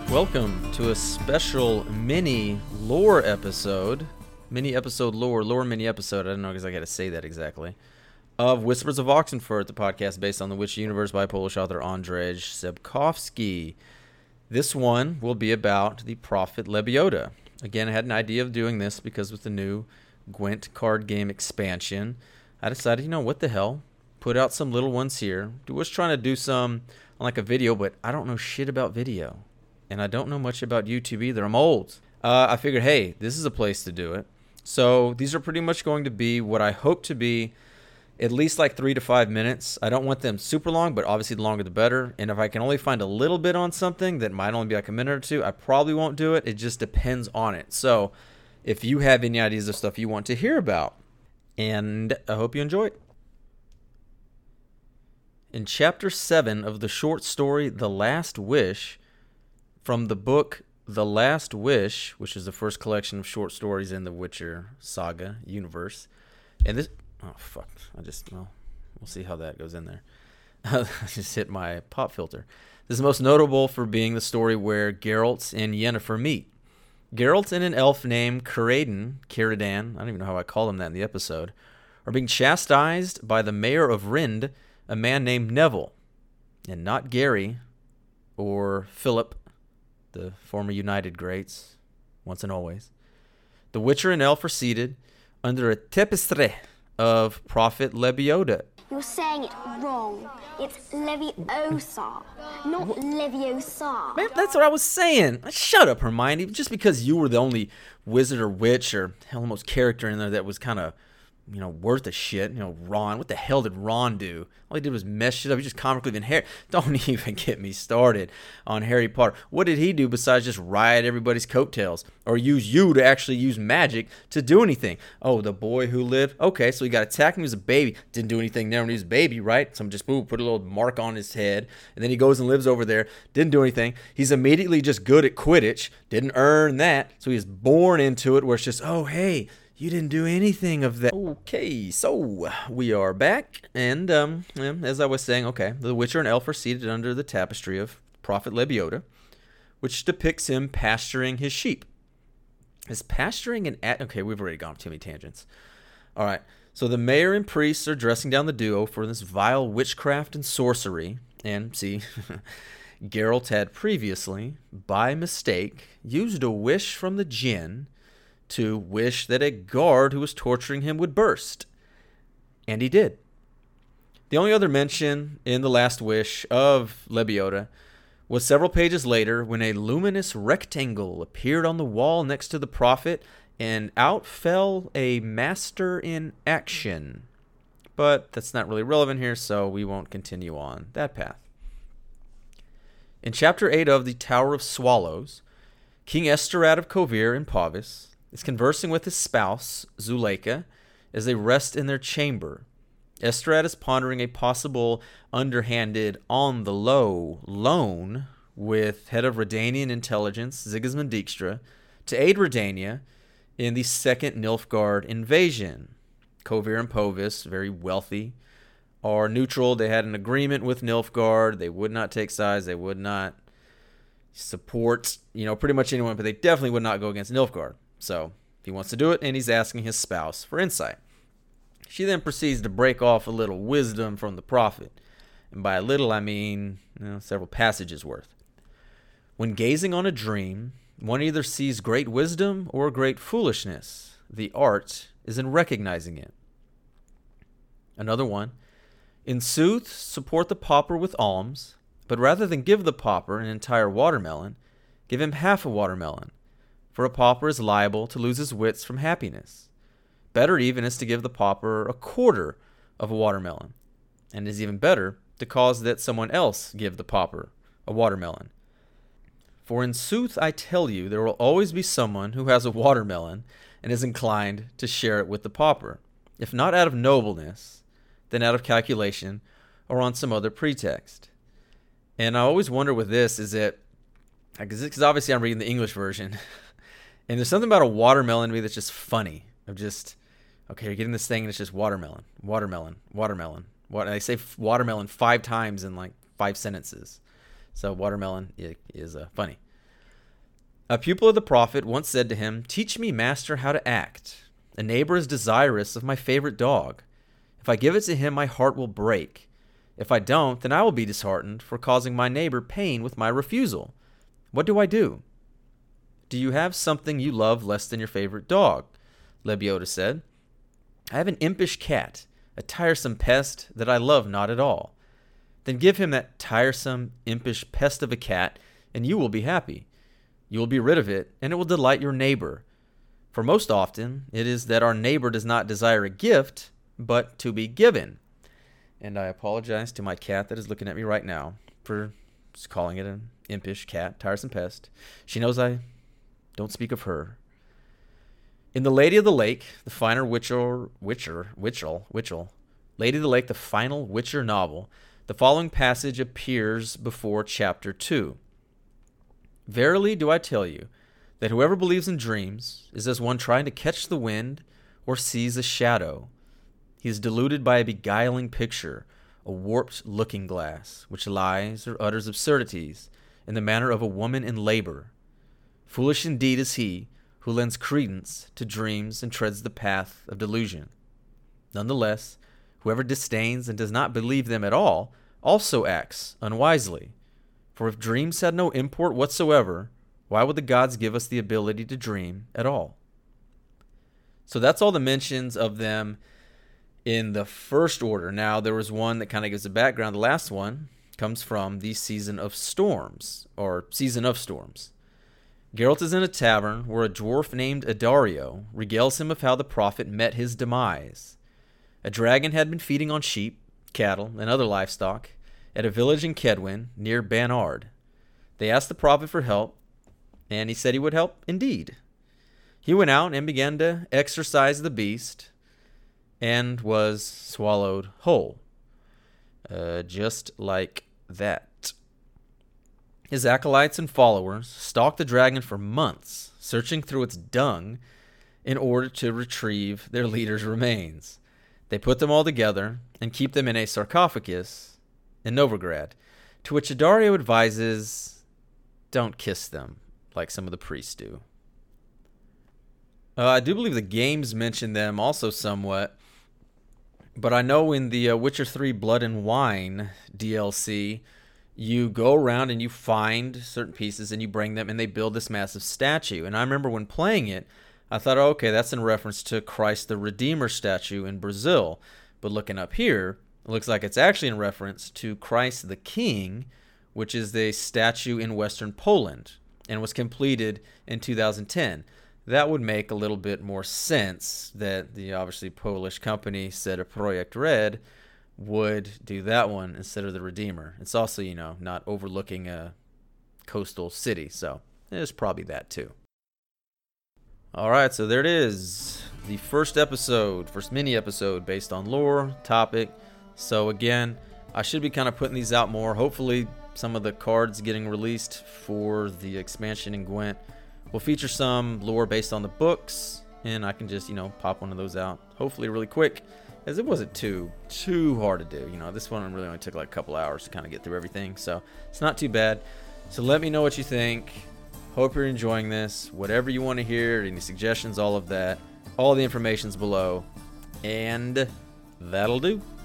Welcome to a special mini lore episode. Mini episode lore mini episode. I don't know because I got to say that exactly. Of Whispers of Oxenfurt, the podcast based on the Witch universe by Polish author Andrzej Sapkowski. This one will be about the Prophet Lebioda. Again, I had an idea of doing this because with the new Gwent card game expansion, I decided, what the hell? Put out some little ones here. I was trying to do some on like a video, but I don't know shit about video. And I don't know much about YouTube either. I'm old. I figured, hey, this is a place to do it. So these are pretty much going to be what I hope to be at least like 3 to 5 minutes. I don't want them super long, but obviously the longer the better. And if I can only find a little bit on something that might only be like a minute or two, I probably won't do it. It just depends on it. So if you have any ideas of stuff you want to hear about, and I hope you enjoy it. In Chapter 7 of the short story The Last Wish, from the book The Last Wish, which is the first collection of short stories in the Witcher saga universe. And this... Oh, fuck. We'll see how that goes in there. I just hit my pop filter. This is most notable for being the story where Geralt and Yennefer meet. Geralt and an elf named Caradan, I don't even know how I call him that in the episode, are being chastised by the mayor of Rind, a man named Neville, and not Gary or Philip, the former United Greats, once and always. The Witcher and elf are seated under a tapestry of Prophet Lebioda. You're saying it wrong. It's Leviosa, not Leviosa. Man, that's what I was saying. Shut up, Hermione. Just because you were the only wizard or witch or hell, the most character in there that was kind of, worth a shit. Ron. What the hell did Ron do? All he did was mess shit up. He just comic relief in Harry. Don't even get me started on Harry Potter. What did he do besides just ride everybody's coattails or use you to actually use magic to do anything? Oh, the boy who lived. Okay, so he got attacked when he was a baby. Didn't do anything there when he was a baby, right? Someone just put a little mark on his head, and then he goes and lives over there. Didn't do anything. He's immediately just good at Quidditch. Didn't earn that, so he's born into it where it's just, oh, hey, you didn't do anything of that. Okay, so we are back, and as I was saying, okay, the Witcher and elf are seated under the tapestry of Prophet Lebioda, which depicts him pasturing his sheep. Is pasturing okay, we've already gone too many tangents. All right, so the mayor and priests are dressing down the duo for this vile witchcraft and sorcery, and see, Geralt had previously, by mistake, used a wish from the djinn to wish that a guard who was torturing him would burst. And he did. The only other mention in The Last Wish of Lebioda was several pages later when a luminous rectangle appeared on the wall next to the prophet and out fell a master in action. But that's not really relevant here, so we won't continue on that path. In Chapter 8 of The Tower of Swallows, King Esterad of Kovir in Povis is conversing with his spouse, Zuleika, as they rest in their chamber. Esterad is pondering a possible underhanded on-the-low loan with head of Redanian intelligence, Sigismund Dijkstra, to aid Redania in the second Nilfgaard invasion. Kovir and Povis, very wealthy, are neutral. They had an agreement with Nilfgaard. They would not take sides. They would not support, pretty much anyone, but they definitely would not go against Nilfgaard. So he wants to do it, and he's asking his spouse for insight. She then proceeds to break off a little wisdom from the prophet. And by a little, I mean several passages worth. When gazing on a dream, one either sees great wisdom or great foolishness. The art is in recognizing it. Another one. In sooth, support the pauper with alms, but rather than give the pauper an entire watermelon, give him half a watermelon. For a pauper is liable to lose his wits from happiness. Better even is to give the pauper a quarter of a watermelon, and it is even better to cause that someone else give the pauper a watermelon. For in sooth I tell you, there will always be someone who has a watermelon and is inclined to share it with the pauper, if not out of nobleness, then out of calculation or on some other pretext. And I always wonder with this is that, because obviously I'm reading the English version, and there's something about a watermelon to me that's just funny. Of just, okay, you're getting this thing and it's just watermelon. They say watermelon 5 times in like 5 sentences. So watermelon is funny. A pupil of the prophet once said to him, "Teach me, master, how to act. A neighbor is desirous of my favorite dog. If I give it to him, my heart will break. If I don't, then I will be disheartened for causing my neighbor pain with my refusal. What do I do?" "Do you have something you love less than your favorite dog?" Lebioda said. "I have an impish cat, a tiresome pest that I love not at all." "Then give him that tiresome, impish pest of a cat, and you will be happy. You will be rid of it, and it will delight your neighbor. For most often it is that our neighbor does not desire a gift, but to be given." And I apologize to my cat that is looking at me right now for just calling it an impish cat, tiresome pest. She knows I don't speak of her. In The Lady of the Lake, the final Witcher novel, the following passage appears before chapter 2. "Verily do I tell you, that whoever believes in dreams is as one trying to catch the wind or sees a shadow. He is deluded by a beguiling picture, a warped looking-glass, which lies or utters absurdities in the manner of a woman in labor. Foolish indeed is he who lends credence to dreams and treads the path of delusion. Nonetheless, whoever disdains and does not believe them at all also acts unwisely. For if dreams had no import whatsoever, why would the gods give us the ability to dream at all?" So that's all the mentions of them in the first order. Now, there was one that kind of gives a background. The last one comes from the Season of Storms, or Season of Storms. Geralt is in a tavern where a dwarf named Adario regales him of how the prophet met his demise. A dragon had been feeding on sheep, cattle, and other livestock at a village in Kedwin near Banard. They asked the prophet for help, and he said he would help indeed. He went out and began to exorcise the beast and was swallowed whole. Just like that. His acolytes and followers stalked the dragon for months, searching through its dung in order to retrieve their leader's remains. They put them all together and keep them in a sarcophagus in Novigrad, to which Adario advises, don't kiss them like some of the priests do. I do believe the games mention them also somewhat, but I know in the Witcher 3 Blood and Wine DLC, you go around and you find certain pieces and you bring them and they build this massive statue. And I remember when playing it, I thought, oh, okay, that's in reference to Christ the Redeemer statue in Brazil. But looking up here, it looks like it's actually in reference to Christ the King, which is the statue in Western Poland and was completed in 2010. That would make a little bit more sense that the obviously Polish company CD Projekt Red would do that one instead of the Redeemer. It's also, not overlooking a coastal city, so there's probably that too. All right, so there it is. The first mini episode based on lore, topic. So again, I should be kind of putting these out more. Hopefully some of the cards getting released for the expansion in Gwent will feature some lore based on the books, and I can just, pop one of those out, hopefully really quick, as it wasn't too hard to do. This one really only took like a couple hours to kind of get through everything, so it's not too bad. So let me know what you think. Hope you're enjoying this. Whatever you want to hear, any suggestions, all of that, all the information's below, and that'll do.